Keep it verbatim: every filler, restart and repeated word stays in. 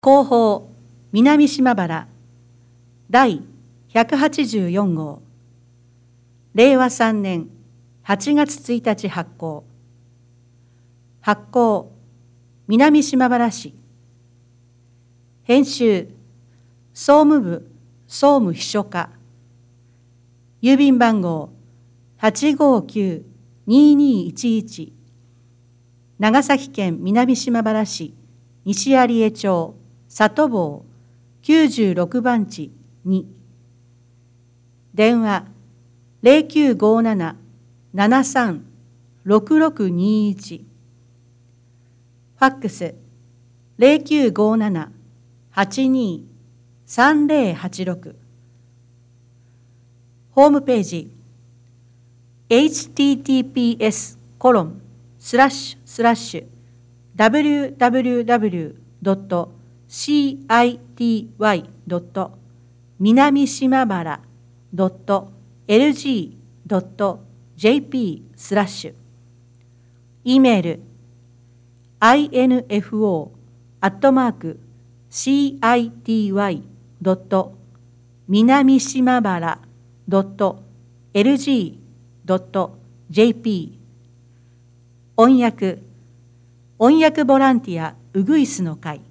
広報南島原第ひゃくはちじゅうよん号れいわさんねんはちがつついたち発行発行南島原市編集総務部総務秘書課郵便番号 はちごきゅうにーにーいちいち 長崎県南島原市西有江町里坊きゅうじゅうろくばんちに電話 ゼロきゅうごなな ななさん ろくろくにいち ファックス ゼロきゅうごなな はちにー さんぜろはちろく ホームページ エイチティーティーピーエスコロンスラッシュスラッシュ ダブリューダブリューダブリュードットシーアイティーワイドット南島原ドットエルジードットジェーピースラッシュ E メール アイエヌエフオー アットマーク シーアイティーワイドット南島原ドットエルジードットジェーピー 翻訳翻訳ボランティアウグイスの会